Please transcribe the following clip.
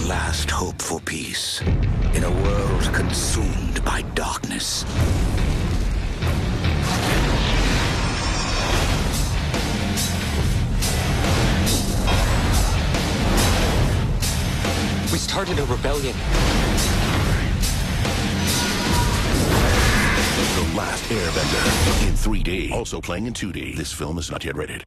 last hope for peace in a world consumed by darkness. We started a rebellion. The Last Airbender in 3D. Also playing in 2D. This film is not yet rated.